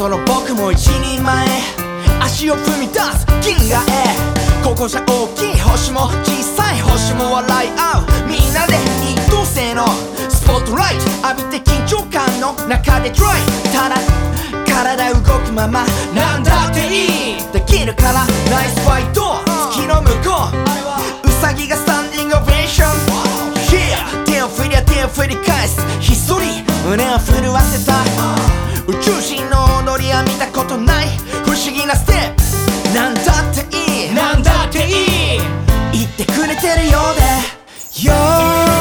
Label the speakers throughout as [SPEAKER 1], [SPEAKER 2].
[SPEAKER 1] の僕も一人前、足を踏み出す銀河へ。ここじゃ大きい星も小さい星も笑い合う、みんなで一等星のスポットライト浴びて緊張感の中でトライ。ただ体動くままなんだっていい、できるからナイスファイト。月の向こうウサギがスタンディングオベーション、yeah! 手を振りゃ手を振り返す、ひっそり胸を震わせた。宇宙人の踊りは見たことない不思議なステップ、なんだっていいなんだっていい言ってくれてるようで、夜空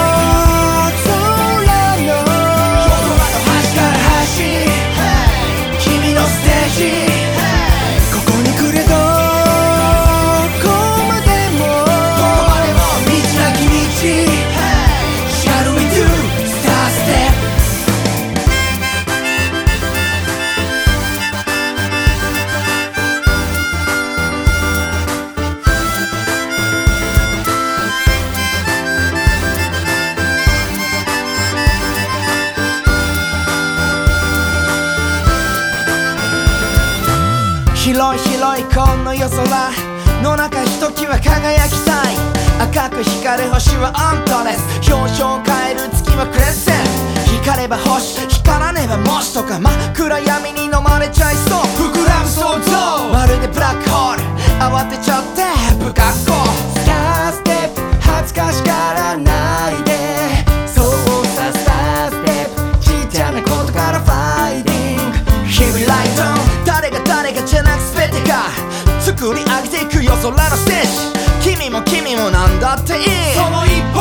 [SPEAKER 1] の端から端、君のステージ、ここに来れどこまでも道なき道、Shall we do Star Step。広い広いこの夜空の中ひときわ輝きたい、赤く光る星はアントレス、表情を変える月はクレッセン、光れば星光らねばもしとか真っ暗闇に飲まれちゃいそう、膨らむ想像まるでブラックホール、慌てちゃって不格好、スターステップ恥ずかしがらないで、そうさスターステップちっちゃなことからファイティング、日々ライト誰が誰がじゃなく全てが作り上げていく夜空のステージ、君も君もなんだっていい、その一歩